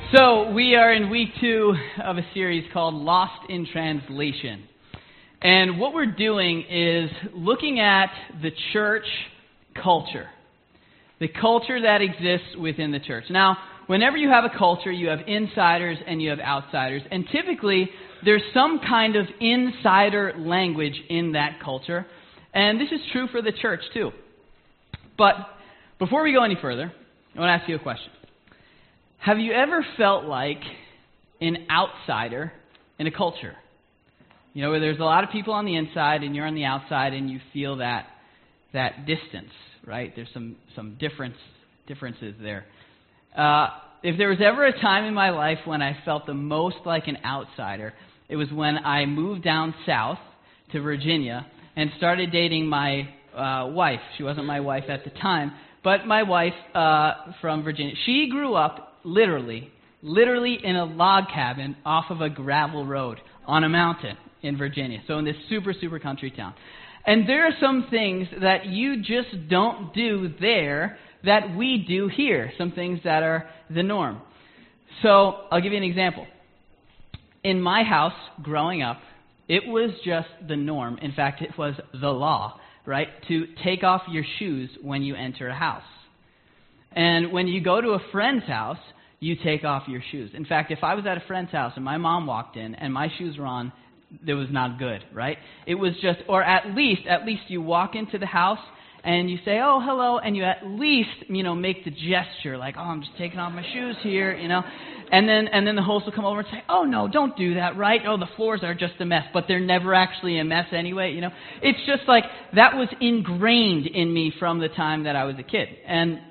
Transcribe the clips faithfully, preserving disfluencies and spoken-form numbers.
So we are in week two of a series called Lost in Translation. And what we're doing is looking at the church culture. The culture that exists within the church. Now, whenever you have a culture, you have insiders and you have outsiders. And typically, there's some kind of insider language in that culture. And this is true for the church too. But before we go any further, I want to ask you a question. Have you ever felt like an outsider in a culture? You know, where there's a lot of people on the inside and you're on the outside and you feel that that distance, right? There's some, some difference differences there. Uh, if there was ever a time in my life when I felt the most like an outsider, it was when I moved down south to Virginia and started dating my uh, wife. She wasn't my wife at the time, but my wife uh, from Virginia. She grew up literally, literally in a log cabin off of a gravel road on a mountain in Virginia. So in this super, super country town. And there are some things that you just don't do there that we do here. Some things that are the norm. So I'll give you an example. In my house, growing up, it was just the norm. In fact, it was the law, right, to take off your shoes when you enter a house. And when you go to a friend's house, you take off your shoes. In fact, if I was at a friend's house and my mom walked in and my shoes were on, it was not good, right? It was just, or at least, at least you walk into the house and you say, oh, hello, and you at least, you know, make the gesture like, oh, I'm just taking off my shoes here, you know. And then and then the host will come over and say, oh, no, don't do that, right? Oh, the floors are just a mess, but they're never actually a mess anyway, you know. It's just like that was ingrained in me from the time that I was a kid. And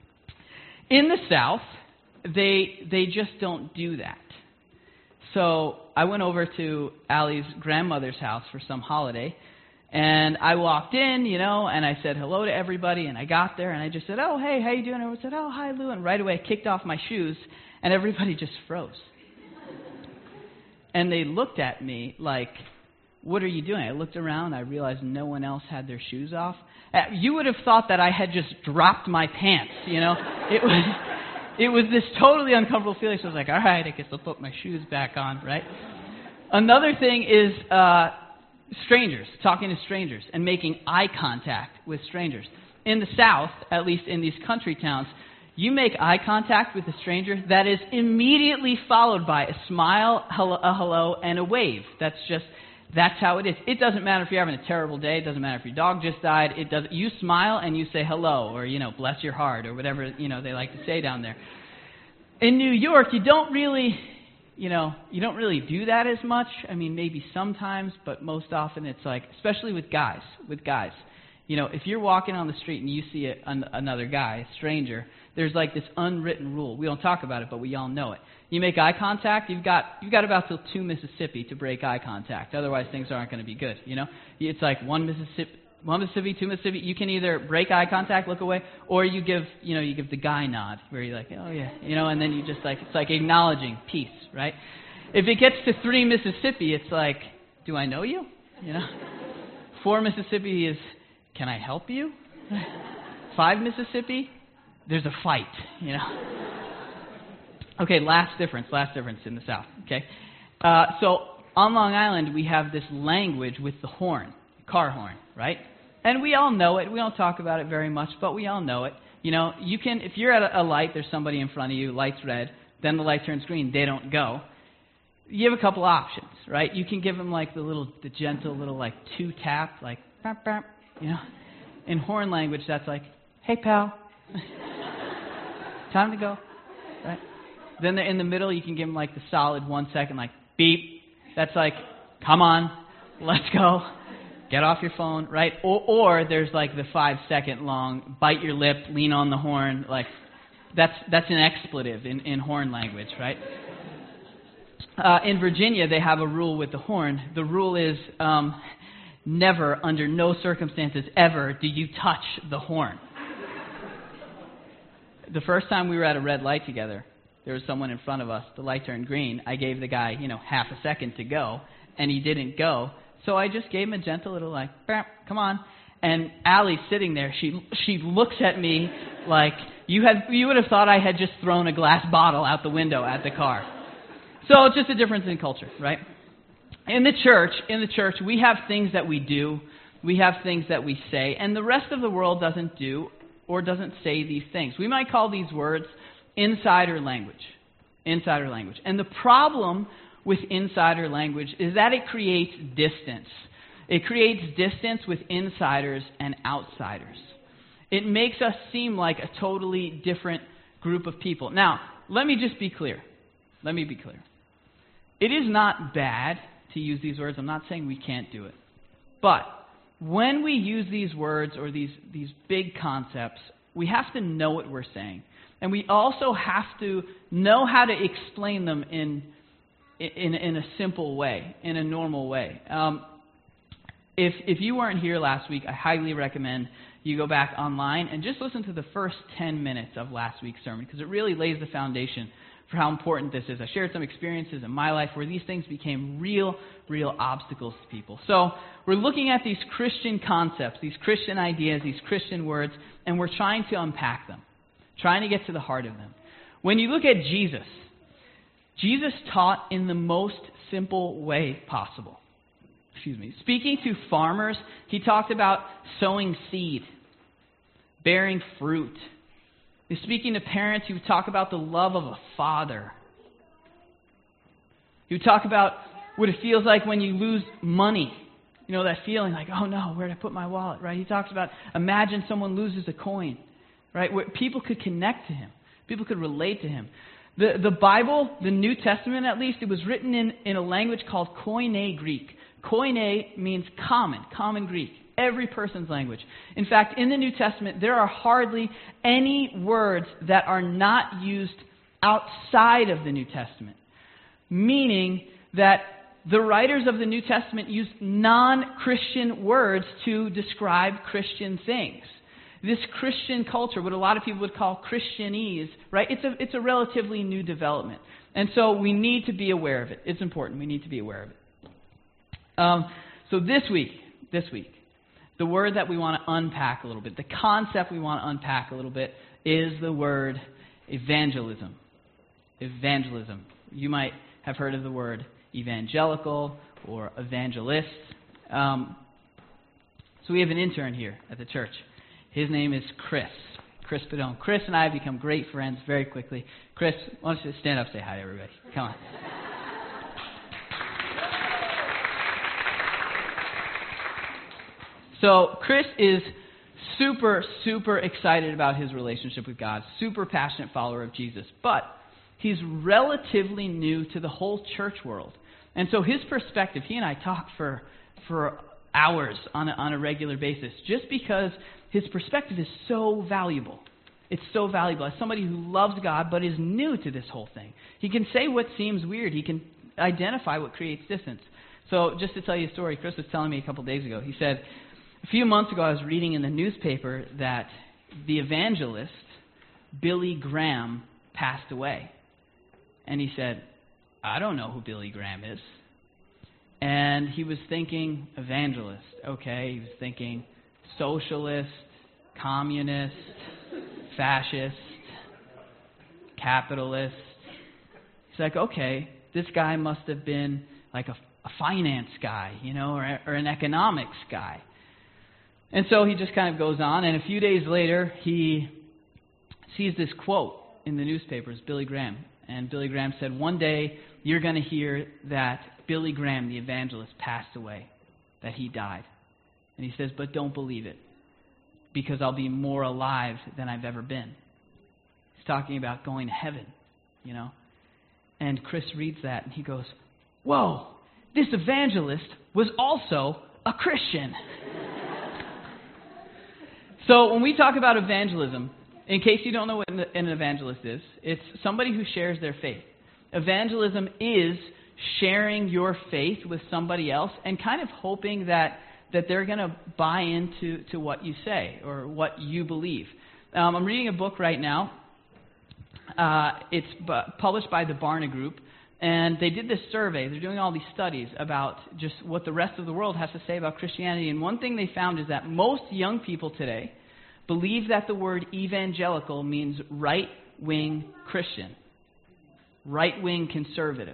in the South, they they just don't do that. So I went over to Allie's grandmother's house for some holiday, and I walked in, you know, and I said hello to everybody, and I got there, and I just said, oh, hey, how you doing? And everyone said, oh, hi, Lou, and right away I kicked off my shoes, and everybody just froze. And they looked at me like, what are you doing? I looked around, I realized no one else had their shoes off. Uh, you would have thought that I had just dropped my pants, you know. It was it was this totally uncomfortable feeling, so I was like, all right, I guess I'll put my shoes back on, right? Another thing is uh, strangers, talking to strangers and making eye contact with strangers. In the South, at least in these country towns, you make eye contact with a stranger, that is immediately followed by a smile, hello, a hello, and a wave. That's just... That's how it is. It doesn't matter if you're having a terrible day. It doesn't matter if your dog just died. It does. You smile and you say hello, or, you know, bless your heart, or whatever, you know, they like to say down there. In New York, you don't really, you know, you don't really do that as much. I mean, maybe sometimes, but most often it's like, especially with guys, with guys. You know, if you're walking on the street and you see a, an, another guy, a stranger, there's like this unwritten rule. We don't talk about it, but we all know it. You make eye contact, you've got you've got about till two Mississippi to break eye contact. Otherwise, things aren't going to be good. You know, it's like one Mississippi, one Mississippi, two Mississippi. You can either break eye contact, look away, or you give you know you give the guy nod, where you're like, oh yeah, you know, and then you just like it's like acknowledging peace, right? If it gets to three Mississippi, it's like, do I know you? You know, four Mississippi is, can I help you? Five Mississippi, there's a fight. You know. Okay, last difference, last difference in the South, okay? Uh, so on Long Island, we have this language with the horn, car horn, right? And we all know it. We don't talk about it very much, but we all know it. You know, you can, if you're at a, a light, there's somebody in front of you, light's red, then the light turns green, they don't go. You have a couple options, right? You can give them like the little, the gentle little like two tap, like, bap, bap, you know? In horn language, that's like, hey pal, time to go, right? Then they're in the middle, you can give them like the solid one second, like beep. That's like, come on, let's go. Get off your phone, right? Or, or there's like the five second long, bite your lip, lean on the horn. Like that's that's an expletive in, in horn language, right? Uh, in Virginia, they have a rule with the horn. The rule is um, never, under no circumstances ever, do you touch the horn. The first time we were at a red light together, there was someone in front of us. The light turned green. I gave the guy, you know, half a second to go, and he didn't go. So I just gave him a gentle little like, come on. And Allie's sitting there. She she looks at me Like, you had, you would have thought I had just thrown a glass bottle out the window at the car. So it's just a difference in culture, right? In the church, in the church, we have things that we do, we have things that we say, and the rest of the world doesn't do or doesn't say these things. We might call these words insider language. Insider language. And the problem with insider language is that it creates distance. It creates distance with insiders and outsiders. It makes us seem like a totally different group of people. Now, let me just be clear. Let me be clear. It is not bad to use these words. I'm not saying we can't do it. But when we use these words or these, these big concepts, we have to know what we're saying. And we also have to know how to explain them in, in, in a simple way, in a normal way. Um, if, if you weren't here last week, I highly recommend you go back online and just listen to the first ten minutes of last week's sermon, because it really lays the foundation for how important this is. I shared some experiences in my life where these things became real, real obstacles to people. So we're looking at these Christian concepts, these Christian ideas, these Christian words, and we're trying to unpack them, trying to get to the heart of them. When you look at Jesus, Jesus taught in the most simple way possible. Excuse me. Speaking to farmers, he talked about sowing seed, bearing fruit. Speaking to parents, he would talk about the love of a father. He would talk about what it feels like when you lose money. You know, that feeling like, oh no, where did I put my wallet, right? He talks about, imagine someone loses a coin, right? Where people could connect to him. People could relate to him. The, the Bible, the New Testament at least, it was written in, in a language called Koine Greek. Koine means common, common Greek. Every person's language. In fact, in the New Testament, there are hardly any words that are not used outside of the New Testament. Meaning that the writers of the New Testament used non-Christian words to describe Christian things. This Christian culture, what a lot of people would call Christianese, right? It's a, it's a relatively new development. And so we need to be aware of it. It's important. We need to be aware of it. Um, so this week, this week, the word that we want to unpack a little bit, the concept we want to unpack a little bit is the word evangelism. Evangelism. You might have heard of the word evangelical or evangelist. Um, so we have an intern here at the church. His name is Chris. Chris Padone. Chris and I have become great friends very quickly. Chris, why don't you stand up and say hi to everybody? Come on. So Chris is super, super excited about his relationship with God, super passionate follower of Jesus, but he's relatively new to the whole church world. And so his perspective, he and I talk for for hours on a, on a regular basis, just because his perspective is so valuable. It's so valuable. As somebody who loves God but is new to this whole thing, he can say what seems weird. He can identify what creates distance. So just to tell you a story, Chris was telling me a couple days ago, he said, a few months ago, I was reading in the newspaper that the evangelist, Billy Graham, passed away. And he said, I don't know who Billy Graham is. And he was thinking evangelist. Okay, he was thinking socialist, communist, fascist, capitalist. He's like, okay, this guy must have been like a, a finance guy, you know, or, or an economics guy. And so he just kind of goes on, and a few days later, he sees this quote in the newspapers, Billy Graham. And Billy Graham said, one day you're going to hear that Billy Graham, the evangelist, passed away, that he died. And he says, but don't believe it, because I'll be more alive than I've ever been. He's talking about going to heaven, you know. And Chris reads that, and he goes, whoa, this evangelist was also a Christian. So when we talk about evangelism, in case you don't know what an evangelist is, it's somebody who shares their faith. Evangelism is sharing your faith with somebody else and kind of hoping that, that they're going to buy into to what you say or what you believe. Um, I'm reading a book right now. Uh, it's bu- published by the Barna Group, and they did this survey. They're doing all these studies about just what the rest of the world has to say about Christianity. And one thing they found is that most young people today, believe that the word evangelical means right-wing Christian, right-wing conservative.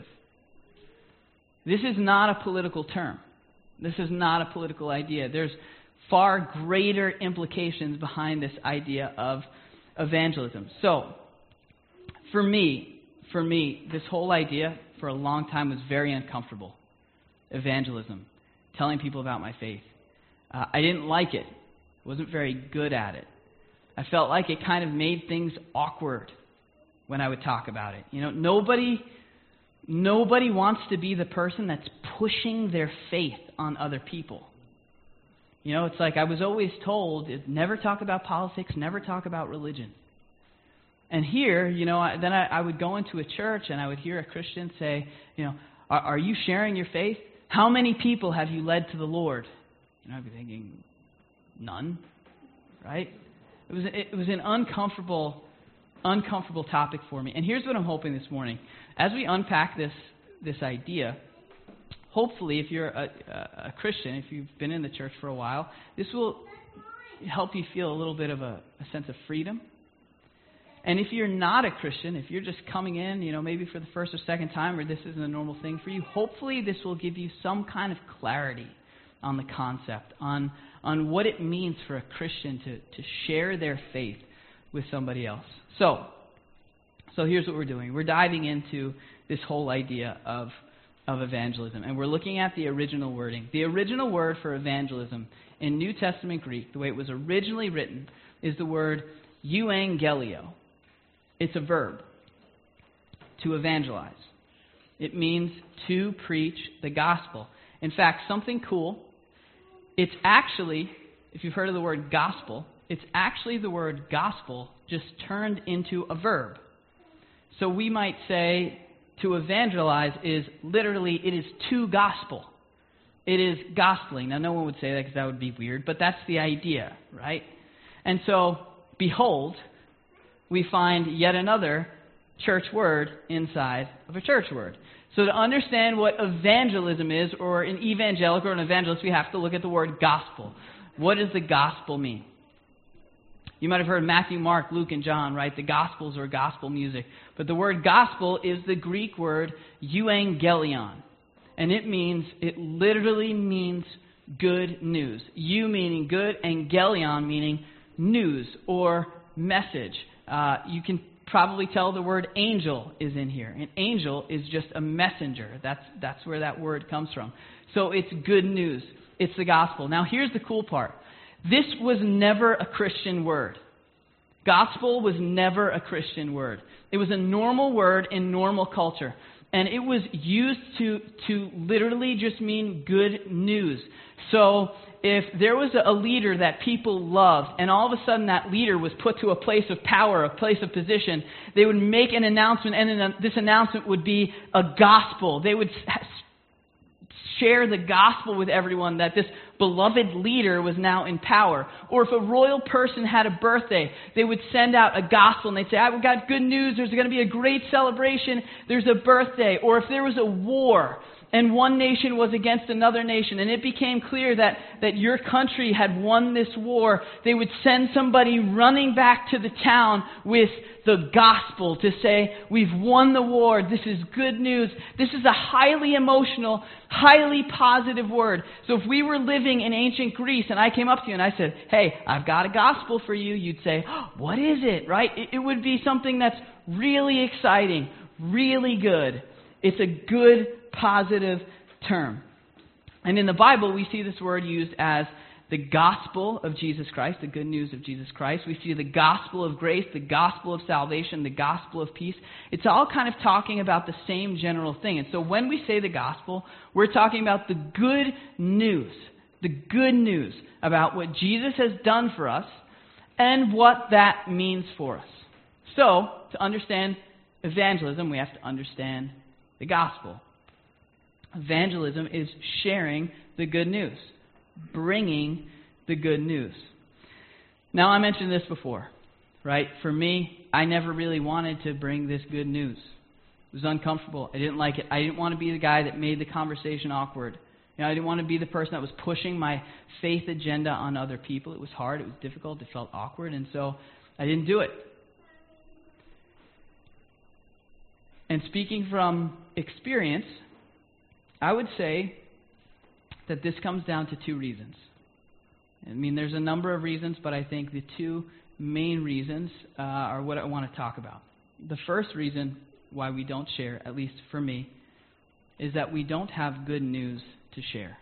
This is not a political term. This is not a political idea. There's far greater implications behind this idea of evangelism. So, for me, for me, this whole idea for a long time was very uncomfortable. Evangelism, telling people about my faith. Uh, I didn't like it. Wasn't very good at it. I felt like it kind of made things awkward when I would talk about it. You know, nobody, nobody wants to be the person that's pushing their faith on other people. You know, it's like I was always told, never talk about politics, never talk about religion. And here, you know, I, then I, I would go into a church and I would hear a Christian say, you know, are, are you sharing your faith? How many people have you led to the Lord? You know, I'd be thinking, none, right? It was it was an uncomfortable, uncomfortable topic for me. And here's what I'm hoping this morning. As we unpack this this idea, hopefully if you're a, a, a Christian, if you've been in the church for a while, this will help you feel a little bit of a, a sense of freedom. And if you're not a Christian, if you're just coming in, you know, maybe for the first or second time, or this isn't a normal thing for you, hopefully this will give you some kind of clarity on the concept, on on what it means for a Christian to, to share their faith with somebody else. So, so here's what we're doing. We're diving into this whole idea of, of evangelism, and we're looking at the original wording. The original word for evangelism in New Testament Greek, the way it was originally written, is the word euangelio. It's a verb, to evangelize. It means to preach the gospel. In fact, something cool, it's actually, if you've heard of the word gospel, it's actually the word gospel just turned into a verb. So we might say to evangelize is literally, it is to gospel. It is gospeling. Now, no one would say that because that would be weird, but that's the idea, right? And so, behold, we find yet another church word inside of a church word. So to understand what evangelism is, or an evangelical or an evangelist, we have to look at the word gospel. What does the gospel mean? You might have heard Matthew, Mark, Luke, and John, right? The Gospels or gospel music. But the word gospel is the Greek word euangelion. And it means, it literally means good news. Eu meaning good, and gelion meaning news or message. Uh, you can probably tell the word angel is in here. An angel is just a messenger. That's that's where that word comes from. So it's good news. It's the gospel. Now here's the cool part. This was never a Christian word. Gospel was never a Christian word. It was a normal word in normal culture. And it was used to, to literally just mean good news. So if there was a leader that people loved, and all of a sudden that leader was put to a place of power, a place of position, they would make an announcement, and this announcement would be a gospel. They would share the gospel with everyone that this beloved leader was now in power. Or if a royal person had a birthday, they would send out a gospel and they'd say, ah, we've got good news, there's going to be a great celebration, there's a birthday. Or if there was a war and one nation was against another nation, and it became clear that, that your country had won this war, they would send somebody running back to the town with the gospel to say, we've won the war, this is good news. This is a highly emotional, highly positive word. So if we were living in ancient Greece and I came up to you and I said, hey, I've got a gospel for you, you'd say, oh, what is it, right? It, it would be something that's really exciting, really good. It's a good, positive term. And in the Bible, we see this word used as the gospel of Jesus Christ, the good news of Jesus Christ. We see the gospel of grace, the gospel of salvation, the gospel of peace. It's all kind of talking about the same general thing. And so when we say the gospel, we're talking about the good news, the good news about what Jesus has done for us and what that means for us. So, to understand evangelism, we have to understand the gospel. Evangelism is sharing the good news, bringing the good news. Now, I mentioned this before, right? For me, I never really wanted to bring this good news. It was uncomfortable. I didn't like it. I didn't want to be the guy that made the conversation awkward. You know, I didn't want to be the person that was pushing my faith agenda on other people. It was hard. It was difficult. It felt awkward. And so I didn't do it. And speaking from experience, I would say that this comes down to two reasons. I mean, there's a number of reasons, but I think the two main reasons uh, are what I want to talk about. The first reason why we don't share, at least for me, is that we don't have good news to share.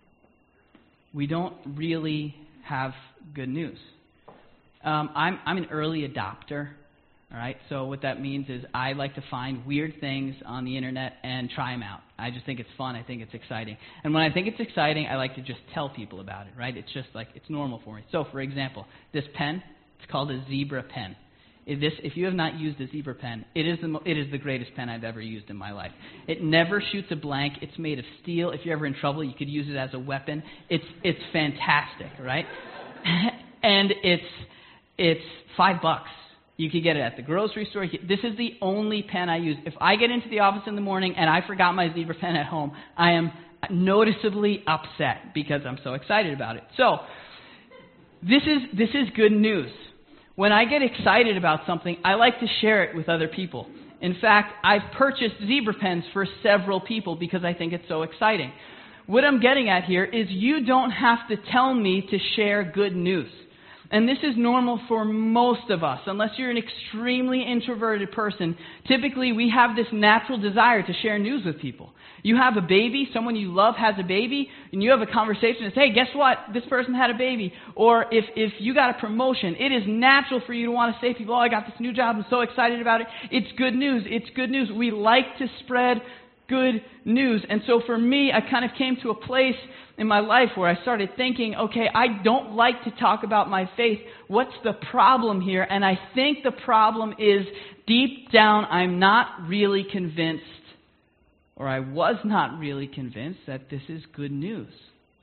We don't really have good news. Um, I'm, I'm an early adopter. All right, so what that means is I like to find weird things on the internet and try them out. I just think it's fun. I think it's exciting. And when I think it's exciting, I like to just tell people about it, right? It's just like, it's normal for me. So, for example, this pen, it's called a Zebra pen. If, this, if you have not used a Zebra pen, it is, the, mo- it is the greatest pen I've ever used in my life. It never shoots a blank. It's made of steel. If you're ever in trouble, you could use it as a weapon. It's, it's fantastic, right? And it's, it's five bucks. You could get it at the grocery store. This is the only pen I use. If I get into the office in the morning and I forgot my Zebra pen at home, I am noticeably upset because I'm so excited about it. So, this is this is good news. When I get excited about something, I like to share it with other people. In fact, I've purchased Zebra pens for several people because I think it's so exciting. What I'm getting at here is you don't have to tell me to share good news. And this is normal for most of us. Unless you're an extremely introverted person, typically we have this natural desire to share news with people. You have a baby, someone you love has a baby, and you have a conversation and say, hey, guess what? This person had a baby. Or if, if you got a promotion, it is natural for you to want to say to people, oh, I got this new job, I'm so excited about it. It's good news. It's good news. We like to spread good news. And so for me, I kind of came to a place in my life where I started thinking, okay, I don't like to talk about my faith. What's the problem here? And I think the problem is deep down, I'm not really convinced, or I was not really convinced that this is good news.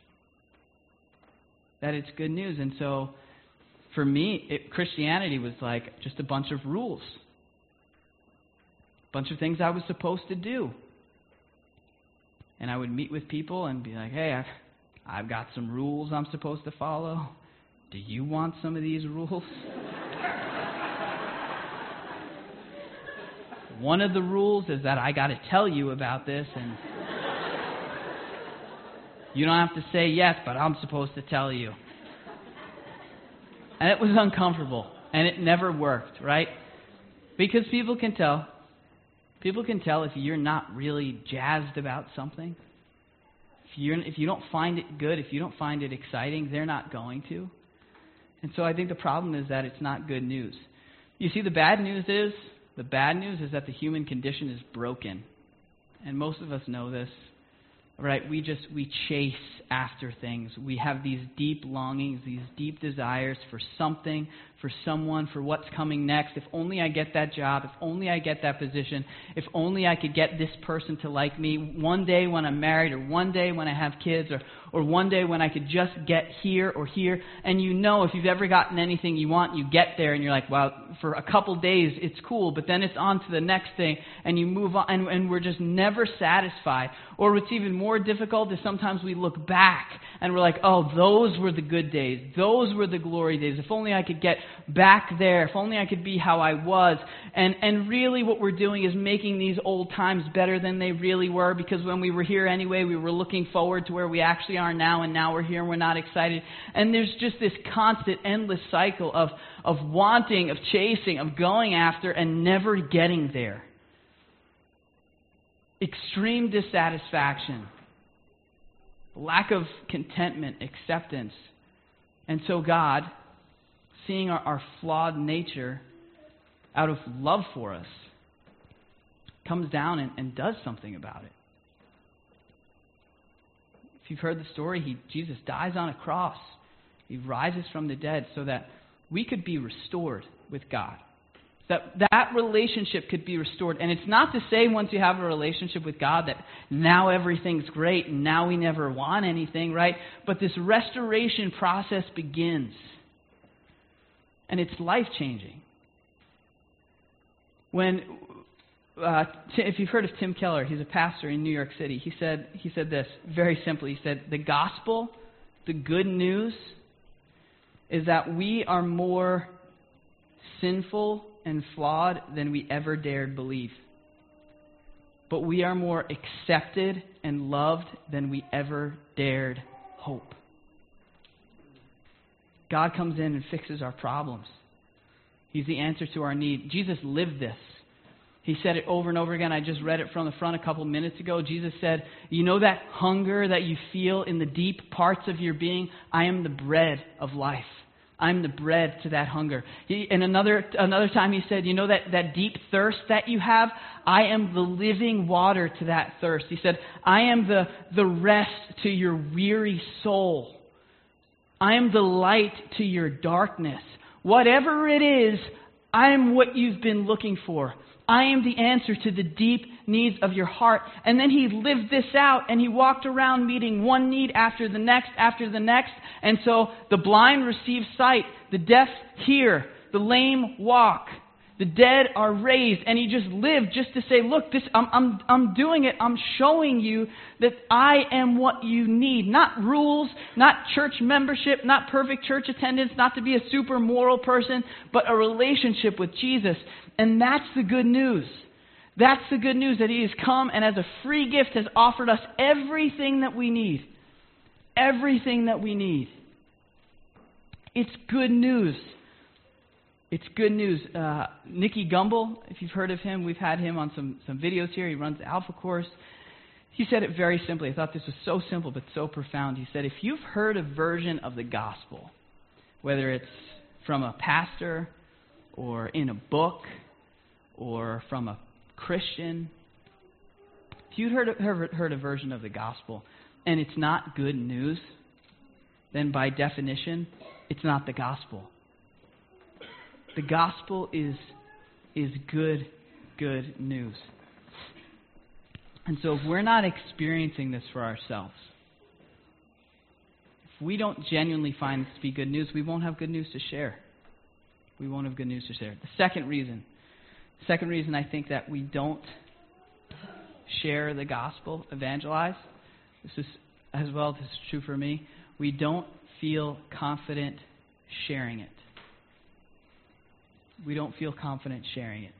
That it's good news. And so for me, it, Christianity was like just a bunch of rules. A bunch of things I was supposed to do. And I would meet with people and be like, hey, I've, I've got some rules I'm supposed to follow. Do you want some of these rules? One of the rules is that I got to tell you about this, and you don't have to say yes, but I'm supposed to tell you. And it was uncomfortable, and it never worked, right? Because people can tell. People can tell if you're not really jazzed about something. If you're, if you don't find it good, if you don't find it exciting, they're not going to. And so I think the problem is that it's not good news. You see, the bad news is, the bad news is that the human condition is broken. And most of us know this. Right? We just, we chase after things. We have these deep longings, these deep desires for something, for someone, for what's coming next. If only I get that job, if only I get that position, if only I could get this person to like me one day when I'm married, or one day when I have kids, or, or one day when I could just get here or here. And you know, if you've ever gotten anything you want, you get there and you're like, well, for a couple days it's cool, but then it's on to the next thing, and you move on, and, and we're just never satisfied. Or what's even more difficult is sometimes we look back and we're like, oh, those were the good days. Those were the glory days. If only I could get back there. If only I could be how I was. And and really what we're doing is making these old times better than they really were, because when we were here anyway, we were looking forward to where we actually are now, and now we're here and we're not excited. And there's just this constant, endless cycle of, of wanting, of chasing, of going after, and never getting there. Extreme dissatisfaction. Lack of contentment, acceptance. And so God, seeing our, our flawed nature out of love for us, comes down and, and does something about it. If you've heard the story, he, Jesus dies on a cross. He rises from the dead so that we could be restored with God. That that relationship could be restored. And it's not to say once you have a relationship with God that now everything's great and now we never want anything, right? But this restoration process begins. And it's life-changing. When uh, t- if you've heard of Tim Keller, he's a pastor in New York City. He said, he said this very simply. He said, the gospel, the good news, is that we are more sinful and flawed than we ever dared believe. But we are more accepted and loved than we ever dared hope. God comes in and fixes our problems. He's the answer to our need. Jesus lived this. He said it over and over again. I just read it from the front a couple minutes ago. Jesus said, you know that hunger that you feel in the deep parts of your being? I am the bread of life. I'm the bread to that hunger. He, and another another time he said, you know that, that deep thirst that you have? I am the living water to that thirst. He said, I am the, the rest to your weary soul. I am the light to your darkness. Whatever it is, I am what you've been looking for. I am the answer to the deep needs of your heart. And then he lived this out, and he walked around meeting one need after the next, after the next. And so the blind receive sight, the deaf hear, the lame walk, the dead are raised. And he just lived just to say, look, this I'm, I'm, I'm doing it. I'm showing you that I am what you need. Not rules, not church membership, not perfect church attendance, not to be a super moral person, but a relationship with Jesus. And that's the good news. That's the good news, that he has come and as a free gift has offered us everything that we need. Everything that we need. It's good news. It's good news. Uh, Nicky Gumbel, if you've heard of him, we've had him on some, some videos here. He runs the Alpha Course. He said it very simply. I thought this was so simple but so profound. He said, if you've heard a version of the gospel, whether it's from a pastor or in a book or from a Christian, if you've heard, heard, heard a version of the gospel and it's not good news, then by definition, it's not the gospel. The gospel is, is good, good news. And so if we're not experiencing this for ourselves, if we don't genuinely find this to be good news, we won't have good news to share. We won't have good news to share. The second reason, second reason I think that we don't share the gospel, evangelize, this is as well, this is true for me, we don't feel confident sharing it. We don't feel confident sharing it.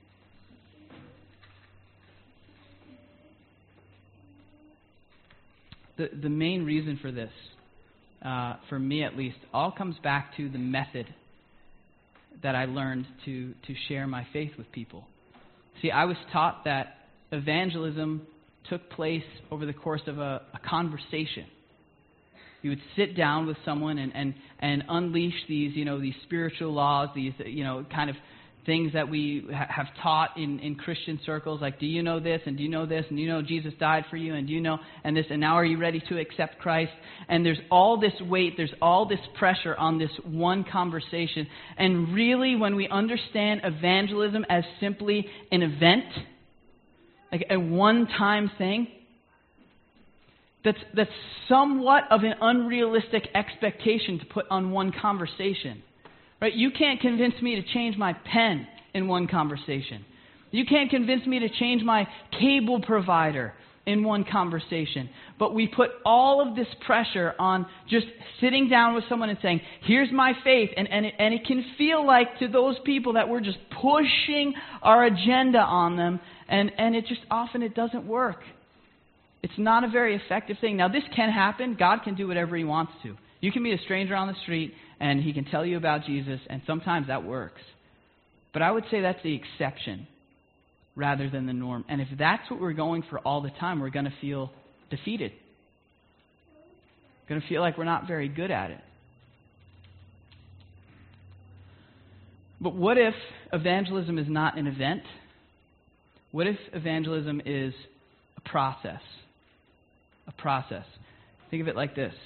The, the main reason for this, uh, for me at least, all comes back to the method that I learned to, to share my faith with people. See, I was taught that evangelism took place over the course of a, a conversation. You would sit down with someone and, and, and unleash these, you know, these spiritual laws, these, you know, kind of things that we ha- have taught in, in Christian circles, like, do you know this, and do you know this, and do you know Jesus died for you, and do you know, and this, and now are you ready to accept Christ? And there's all this weight, there's all this pressure on this one conversation. And really, when we understand evangelism as simply an event, like a one-time thing, that's, that's somewhat of an unrealistic expectation to put on one conversation. Right? You can't convince me to change my pen in one conversation. You can't convince me to change my cable provider in one conversation. But we put all of this pressure on just sitting down with someone and saying, here's my faith. And, and, it, and it can feel like to those people that we're just pushing our agenda on them. And, and it just often it doesn't work. It's not a very effective thing. Now, this can happen. God can do whatever he wants to. You can meet a stranger on the street and he can tell you about Jesus, and sometimes that works. But I would say that's the exception rather than the norm. And if that's what we're going for all the time, we're going to feel defeated. We're going to feel like we're not very good at it. But what if evangelism is not an event? What if evangelism is a process? A process. Think of it like this.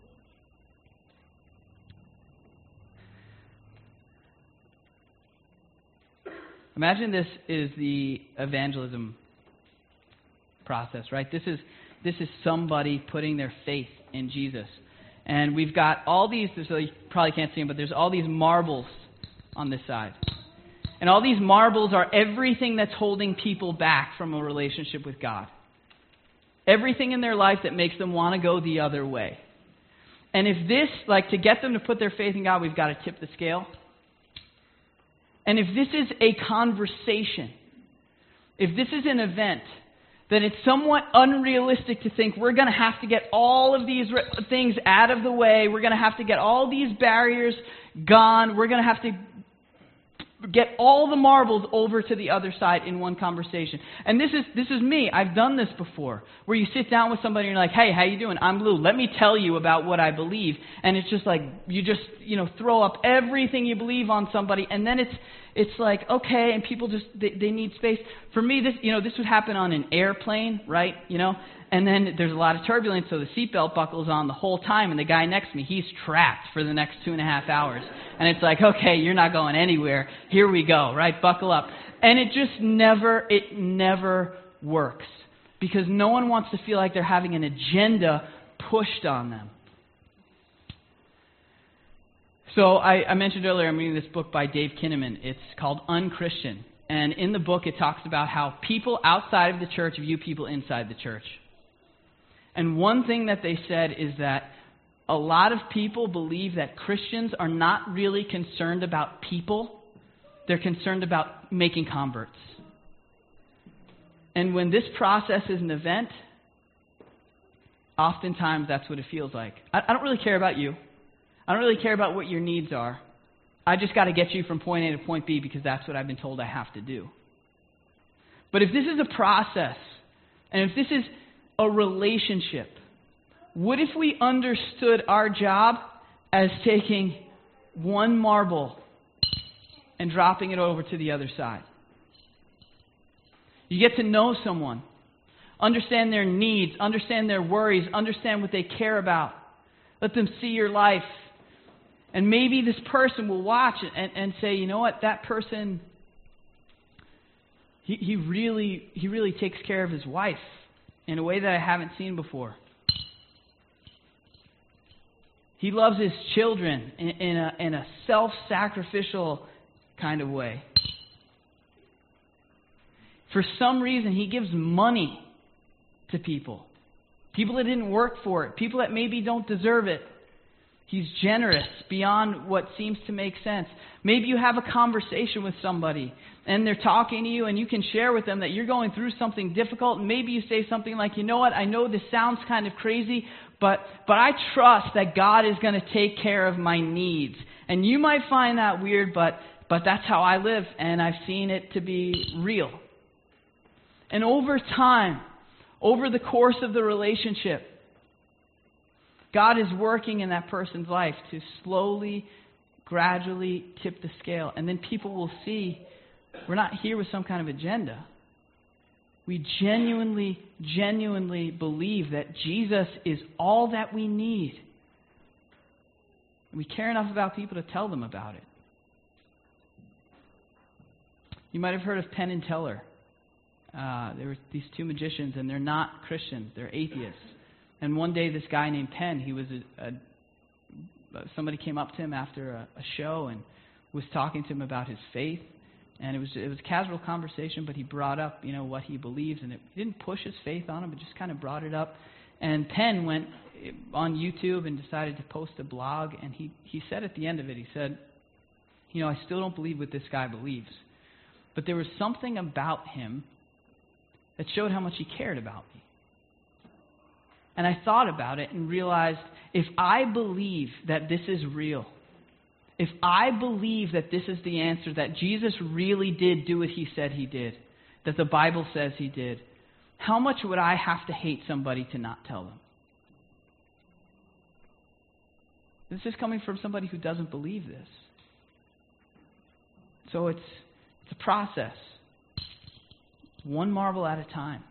Imagine this is the evangelism process, right? This is this is somebody putting their faith in Jesus. And we've got all these, so you probably can't see them, but there's all these marbles on this side. And all these marbles are everything that's holding people back from a relationship with God. Everything in their life that makes them want to go the other way. And if this, like to get them to put their faith in God, we've got to tip the scale. And if this is a conversation, if this is an event, then it's somewhat unrealistic to think we're going to have to get all of these re- things out of the way. We're going to have to get all these barriers gone. We're going to have to get all the marbles over to the other side in one conversation. And this is this is me. I've done this before, where you sit down with somebody and you're like, hey, how you doing? I'm Blue. Let me tell you about what I believe. And it's just like, you just, you know, throw up everything you believe on somebody, and then it's it's like, okay, and people just, they, they need space. For me, this, you know, this would happen on an airplane, right? You know, and then there's a lot of turbulence, so the seatbelt buckles on the whole time, and the guy next to me, he's trapped for the next two and a half hours. And it's like, okay, you're not going anywhere. Here we go, right? Buckle up. And it just never, it never works. Because no one wants to feel like they're having an agenda pushed on them. So I, I mentioned earlier, I'm reading this book by Dave Kinnaman. It's called Unchristian. And in the book, it talks about how people outside of the church view people inside the church. And one thing that they said is that a lot of people believe that Christians are not really concerned about people. They're concerned about making converts. And when this process is an event, oftentimes that's what it feels like. I, I don't really care about you. I don't really care about what your needs are. I just got to get you from point A to point B because that's what I've been told I have to do. But if this is a process, and if this is a relationship, what if we understood our job as taking one marble and dropping it over to the other side? You get to know someone, understand their needs, understand their worries, understand what they care about. Let them see your life. And maybe this person will watch it and, and say, you know what, that person, he, he really he really takes care of his wife in a way that I haven't seen before. He loves his children in, in a, in a self-sacrificial kind of way. For some reason, he gives money to people. People that didn't work for it. People that maybe don't deserve it. He's generous beyond what seems to make sense. Maybe you have a conversation with somebody and they're talking to you and you can share with them that you're going through something difficult. And maybe you say something like, you know what, I know this sounds kind of crazy, but, but I trust that God is going to take care of my needs. And you might find that weird, but, but that's how I live and I've seen it to be real. And over time, over the course of the relationship, God is working in that person's life to slowly, gradually tip the scale. And then people will see we're not here with some kind of agenda. We genuinely, genuinely believe that Jesus is all that we need. And we care enough about people to tell them about it. You might have heard of Penn and Teller. Uh, there were these two magicians, and they're not Christians. They're atheists. And one day, this guy named Penn, he was a, a somebody came up to him after a, a show and was talking to him about his faith. And it was it was a casual conversation, but he brought up, you know, what he believes, and it, he didn't push his faith on him, but just kind of brought it up. And Penn went on YouTube and decided to post a blog, and he he said at the end of it, he said, you know, I still don't believe what this guy believes, but there was something about him that showed how much he cared about me. And I thought about it and realized, if I believe that this is real, if I believe that this is the answer, that Jesus really did do what he said he did, that the Bible says he did, how much would I have to hate somebody to not tell them? This is coming from somebody who doesn't believe this. So it's it's a process. One marble at a time.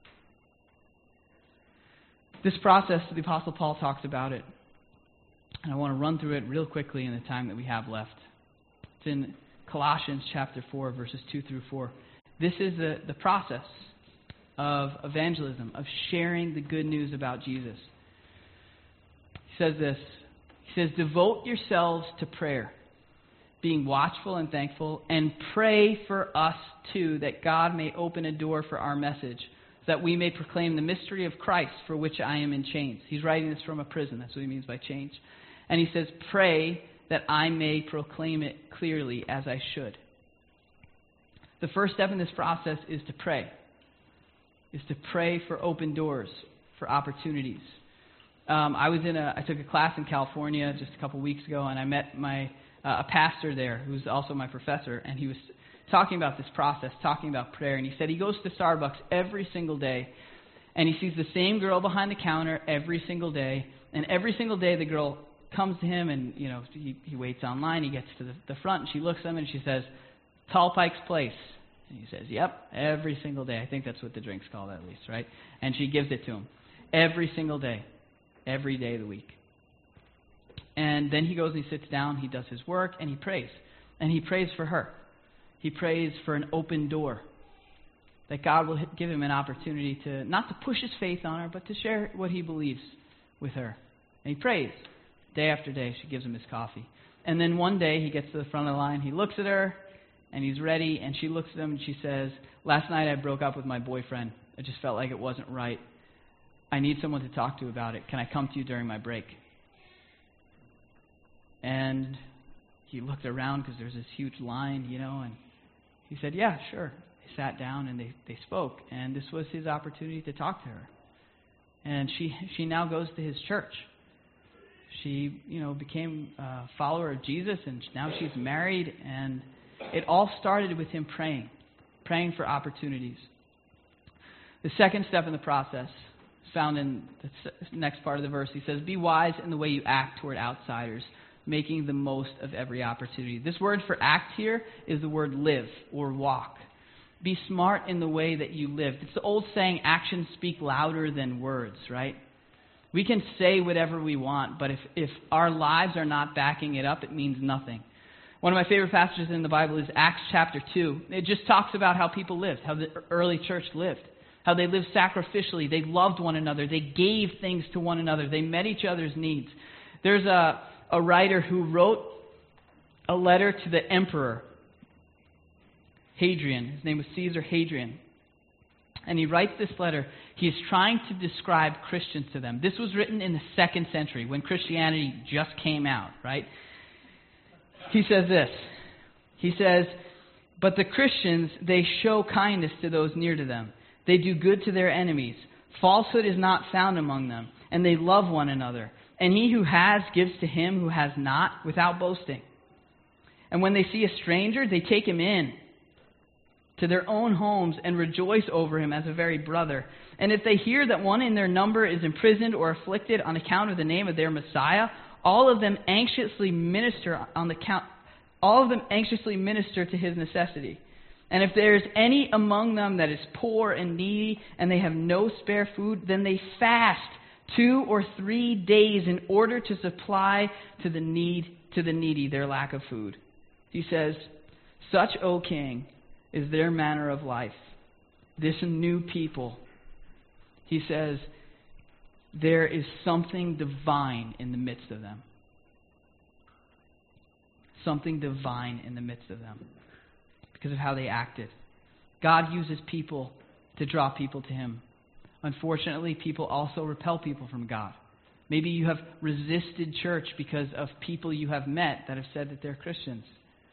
This process, the Apostle Paul talks about it. And I want to run through it real quickly in the time that we have left. It's in Colossians chapter four, verses two through four. This is the, the process of evangelism, of sharing the good news about Jesus. He says this. He says, devote yourselves to prayer, being watchful and thankful, and pray for us too, that God may open a door for our message, that we may proclaim the mystery of Christ, for which I am in chains. He's writing this from a prison. That's what he means by chains. And he says, pray that I may proclaim it clearly as I should. The first step in this process is to pray, is to pray for open doors, for opportunities. Um, I was in a, I took a class in California just a couple weeks ago, and I met my uh, a pastor there who's also my professor, and he was talking about this process, talking about prayer, and he said he goes to Starbucks every single day, and he sees the same girl behind the counter every single day, and every single day the girl comes to him, and you know he, he waits online, he gets to the, the front, and she looks at him, and she says, Tall Pike's Place. And he says, yep, every single day. I think that's what the drink's called at least, right? And she gives it to him every single day, every day of the week. And then he goes and he sits down, he does his work, and he prays. And he prays for her. He prays for an open door, that God will give him an opportunity to, not to push his faith on her, but to share what he believes with her. And he prays day after day. She gives him his coffee. And then one day he gets to the front of the line, he looks at her, and he's ready, and she looks at him and she says, last night I broke up with my boyfriend. I just felt like it wasn't right. I need someone to talk to about it. Can I come to you during my break? And he looked around because there's this huge line, you know, and he said, yeah, sure. They sat down and they, they spoke, and this was his opportunity to talk to her. And she she now goes to his church. She, you know, became a follower of Jesus, and now she's married, and it all started with him praying, praying for opportunities. The second step in the process is found in the next part of the verse. He says, be wise in the way you act toward outsiders, making the most of every opportunity. This word for act here is the word live or walk. Be smart in the way that you live. It's the old saying, actions speak louder than words, right? We can say whatever we want, but if, if our lives are not backing it up, it means nothing. One of my favorite passages in the Bible is Acts chapter two. It just talks about how people lived, how the early church lived, how they lived sacrificially. They loved one another. They gave things to one another. They met each other's needs. There's a, a writer who wrote a letter to the emperor, Hadrian. His name was Caesar Hadrian. And he writes this letter. He is trying to describe Christians to them. This was written in the second century when Christianity just came out, right? He says this. He says, but the Christians, they show kindness to those near to them. They do good to their enemies. Falsehood is not found among them, and they love one another. And he who has gives to him who has not without boasting. And when they see a stranger, they take him in to their own homes and rejoice over him as a very brother. And if they hear that one in their number is imprisoned or afflicted on account of the name of their Messiah, all of them anxiously minister on the count, all of them anxiously minister to his necessity. And if there is any among them that is poor and needy, and they have no spare food, then they fast two or three days in order to supply to the need to the needy their lack of food. He says, such, O king, is their manner of life. This new people, he says, there is something divine in the midst of them. Something divine in the midst of them because of how they acted. God uses people to draw people to him. Unfortunately, people also repel people from God. Maybe you have resisted church because of people you have met that have said that they're Christians.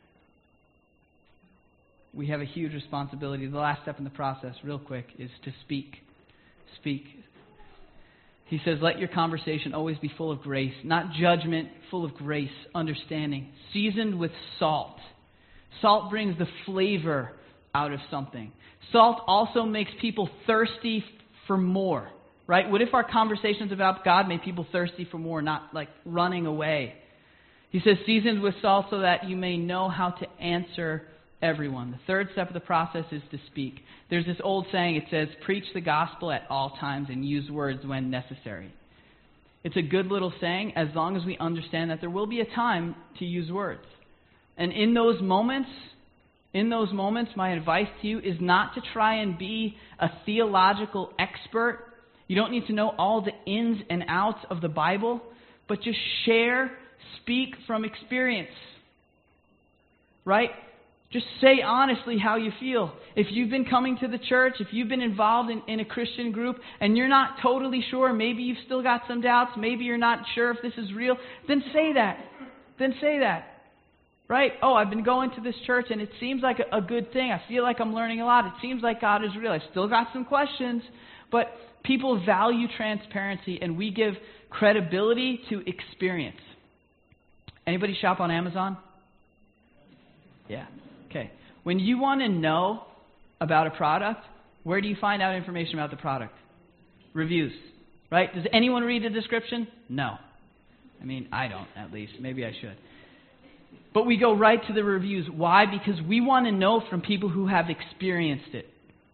We have a huge responsibility. The last step in the process, real quick, is to speak. Speak. He says, let your conversation always be full of grace, not judgment, full of grace, understanding, seasoned with salt. Salt brings the flavor out of something. Salt also makes people thirsty for more, right? What if our conversations about God made people thirsty for more, not like running away? He says, seasoned with salt so that you may know how to answer everyone. The third step of the process is to speak. There's this old saying, it says, preach the gospel at all times and use words when necessary. It's a good little saying as long as we understand that there will be a time to use words. And in those moments, in those moments, my advice to you is not to try and be a theological expert. You don't need to know all the ins and outs of the Bible, but just share, speak from experience. right? Just say honestly how you feel. If you've been coming to the church, if you've been involved in, in a Christian group, and you're not totally sure, maybe you've still got some doubts, maybe you're not sure if this is real, then say that. Then say that. Right? Oh, I've been going to this church, and it seems like a, a good thing. I feel like I'm learning a lot. It seems like God is real. I still got some questions, but people value transparency, and we give credibility to experience. Anybody shop on Amazon? Yeah. Okay. When you want to know about a product, where do you find out information about the product? Reviews. Right? Does anyone read the description? No. I mean, I don't, at least. Maybe I should. But we go right to the reviews. Why? Because we want to know from people who have experienced it.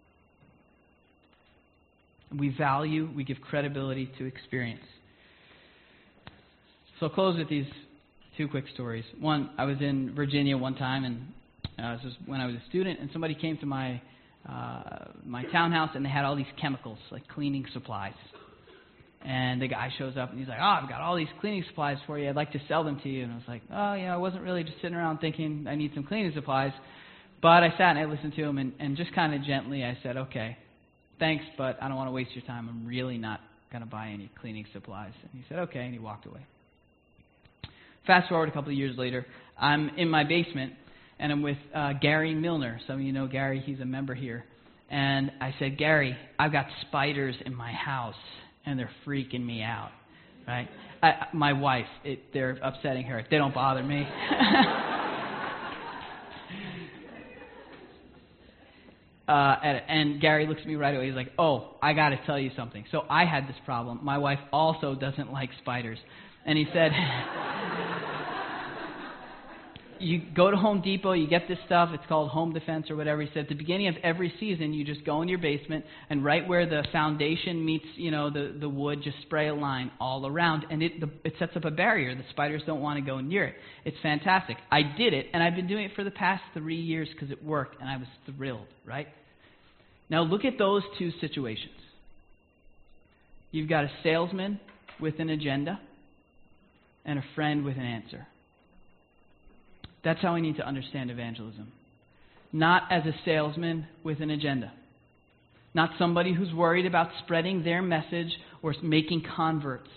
We value, we give credibility to experience. So I'll close with these two quick stories. One, I was in Virginia one time, and uh, this was when I was a student, and somebody came to my uh, my townhouse, and they had all these chemicals, like cleaning supplies. And the guy shows up, and he's like, oh, I've got all these cleaning supplies for you. I'd like to sell them to you. And I was like, oh, yeah, I wasn't really just sitting around thinking I need some cleaning supplies. But I sat and I listened to him, and, and just kind of gently I said, okay, thanks, but I don't want to waste your time. I'm really not going to buy any cleaning supplies. And he said, okay, and he walked away. Fast forward a couple of years later, I'm in my basement, and I'm with uh, Gary Milner. Some of you know Gary. He's a member here. And I said, Gary, I've got spiders in my house, and they're freaking me out. Right? I, my wife, it, they're upsetting her. They don't bother me. Uh, and, and Gary looks at me right away. He's like, oh, I got to tell you something. So I had this problem. My wife also doesn't like spiders. And he said, you go to Home Depot, you get this stuff. It's called Home Defense or whatever. He said, at the beginning of every season, you just go in your basement, and right where the foundation meets, you know, the, the wood, just spray a line all around. And it, the, it sets up a barrier. The spiders don't want to go near it. It's fantastic. I did it, and I've been doing it for the past three years because it worked, and I was thrilled, right? Now look at those two situations. You've got a salesman with an agenda and a friend with an answer. That's how we need to understand evangelism. Not as a salesman with an agenda. Not somebody who's worried about spreading their message or making converts.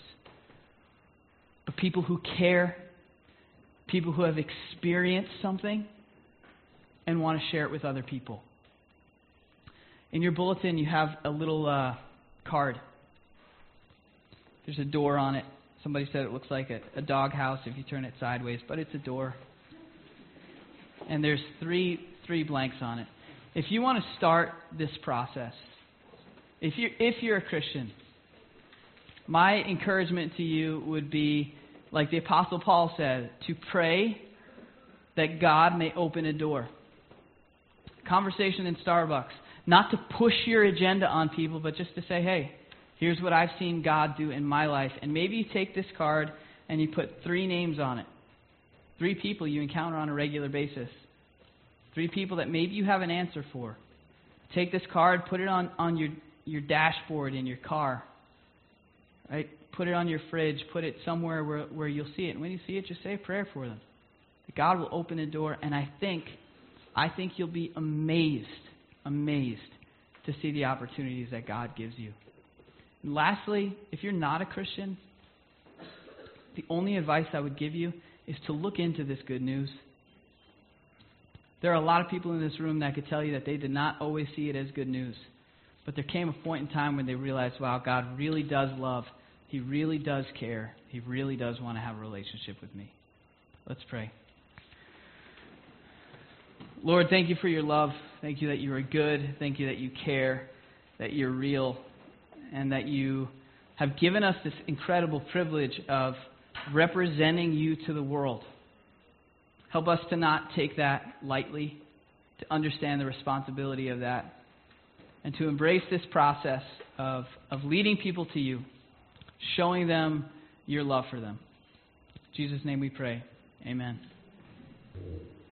But people who care, people who have experienced something and want to share it with other people. In your bulletin, you have a little uh, card. There's a door on it. Somebody said it looks like a, a dog house if you turn it sideways, but it's a door. And there's three three blanks on it. If you want to start this process, if you're, if you're a Christian, my encouragement to you would be, like the Apostle Paul said, to pray that God may open a door. Conversation in Starbucks. Not to push your agenda on people, but just to say, hey, here's what I've seen God do in my life. And maybe you take this card and you put three names on it. Three people you encounter on a regular basis. Three people that maybe you have an answer for. Take this card, put it on, on your, your dashboard in your car. Right? Put it on your fridge. Put it somewhere where, where you'll see it. And when you see it, just say a prayer for them. That God will open a door. And I think, I think you'll be amazed, amazed to see the opportunities that God gives you. And lastly, if you're not a Christian, the only advice I would give you is to look into this good news. There are a lot of people in this room that could tell you that they did not always see it as good news. But there came a point in time when they realized, wow, God really does love. He really does care. He really does want to have a relationship with me. Let's pray. Lord, thank you for your love. Thank you that you are good. Thank you that you care, that you're real, and that you have given us this incredible privilege of representing you to the world. Help us to not take that lightly, to understand the responsibility of that, and to embrace this process of, of leading people to you, showing them your love for them. In Jesus' name we pray. Amen.